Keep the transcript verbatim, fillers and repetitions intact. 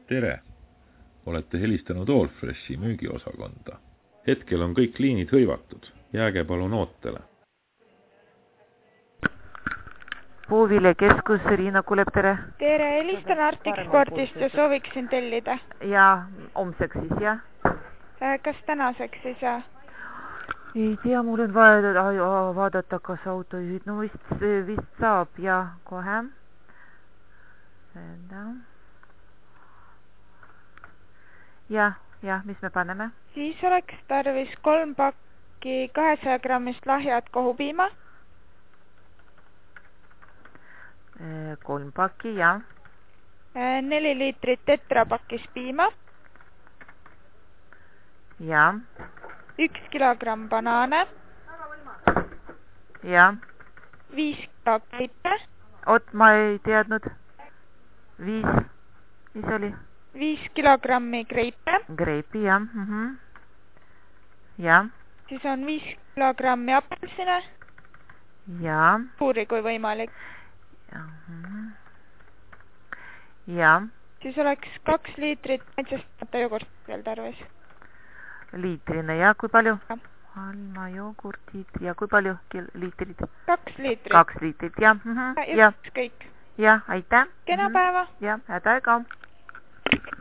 Tere! Olete helistanud Allfreshi müügiosakonda. Hetkel on kõik liinid hõivatud. Jääge palun ootele. Puuviljakeskus, Riina kuuleb, tere. Tere, helistan Arctic Spordist ja sooviksin tellida. Ja, homseks siis, jah? Kas tänaseks ei saa? Ei tea, mul on vaja vaadata, kas autojuhid. No vist, vist saab, ja kohe. Jah, jah, mis me paneme? Siis oleks tarvis kolm pakki kahesaja grammist lahjad kohupiima. Kolm pakki, jah. Neli liitrit tetrapakis piima. Ja. Üks kilogramm banaane. Ja. Viis kilo kreipe. Ot, ma ei teadnud. Viis, mis oli? Viis kilogrammi kreipe. Kreipi, jah. Mm -hmm. Ja. Siis on viis kilogrammi apelsine. Ja. Puuri kui võimalik. Ja. Mm -hmm. Ja. Siis oleks kaks liitrit maitsestamata jogurt veel tarvis. Liitrine, ja kui palju? Alma jogurtid ja kui palju liitrid? Kaks liitrit. Kaks liitrit, jah. Mm -hmm. Ja, ja. Kõik. Ja, aitäh. Kena päeva. Ja, häda aega.